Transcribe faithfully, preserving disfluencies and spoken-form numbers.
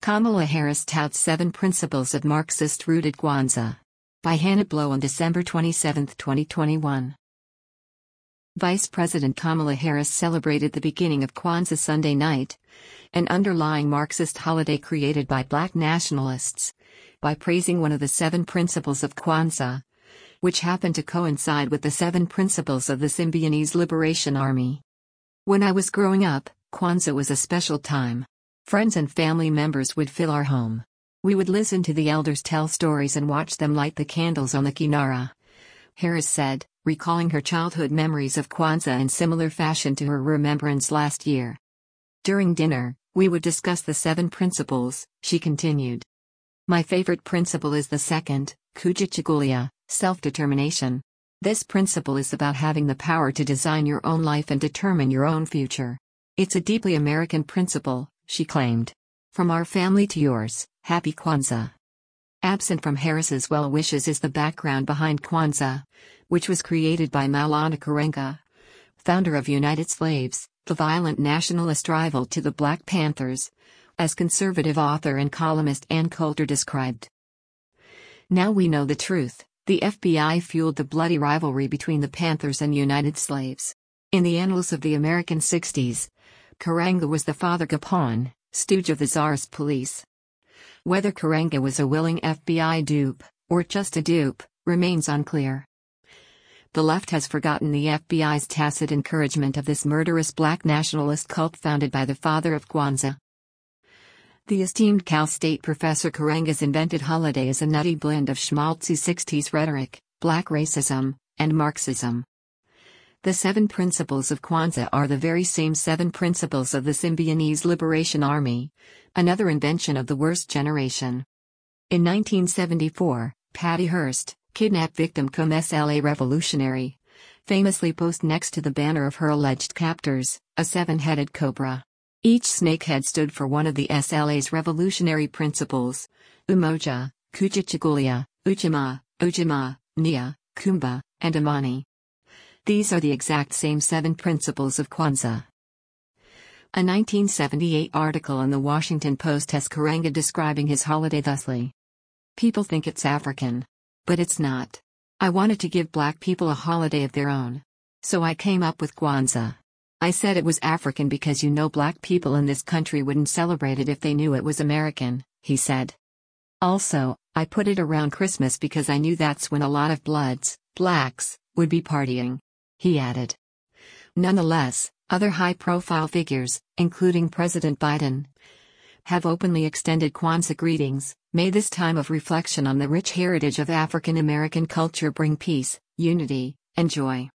Kamala Harris touts seven principles of Marxist-rooted Kwanzaa. By Hannah Blow on December twenty-seventh, twenty twenty-one. Vice President Kamala Harris celebrated the beginning of Kwanzaa Sunday night, an underlying Marxist holiday created by black nationalists, by praising one of the seven principles of Kwanzaa, which happened to coincide with the seven principles of the Symbionese Liberation Army. When I was growing up, Kwanzaa was a special time. Friends and family members would fill our home. We would listen to the elders tell stories and watch them light the candles on the kinara, Harris said, recalling her childhood memories of Kwanzaa in similar fashion to her remembrance last year. During dinner, we would discuss the seven principles, she continued. My favorite principle is the second, Kujichagulia, self-determination. This principle is about having the power to design your own life and determine your own future. It's a deeply American principle, she claimed. From our family to yours, Happy Kwanzaa. Absent from Harris's well wishes is the background behind Kwanzaa, which was created by Maulana Karenga, founder of United Slaves, the violent nationalist rival to the Black Panthers, as conservative author and columnist Ann Coulter described. Now we know the truth. The F B I fueled the bloody rivalry between the Panthers and United Slaves. In the annals of the American sixties, Karenga was the Father Gapon, stooge of the Tsarist police. Whether Karenga was a willing F B I dupe, or just a dupe, remains unclear. The left has forgotten the F B I's tacit encouragement of this murderous black nationalist cult founded by the father of Kwanzaa. The esteemed Cal State professor Karenga's invented holiday is a nutty blend of schmaltzy sixties rhetoric, black racism, and Marxism. The seven principles of Kwanzaa are the very same seven principles of the Symbionese Liberation Army, another invention of the worst generation. In nineteen seventy-four, Patty Hearst, kidnap victim cum S L A revolutionary, famously posed next to the banner of her alleged captors, a seven-headed cobra. Each snakehead stood for one of the S L A's revolutionary principles: Umoja, Kujichagulia, Uchima, Ujima, Nia, Kumba, and Amani. These are the exact same seven principles of Kwanzaa. A nineteen seventy-eight article in the Washington Post has Karenga describing his holiday thusly. People think it's African. But it's not. I wanted to give black people a holiday of their own. So I came up with Kwanzaa. I said it was African because you know black people in this country wouldn't celebrate it if they knew it was American, he said. Also, I put it around Christmas because I knew that's when a lot of bloods, blacks, would be partying, he added. Nonetheless, other high-profile figures, including President Biden, have openly extended Kwanzaa greetings. May this time of reflection on the rich heritage of African American culture bring peace, unity, and joy.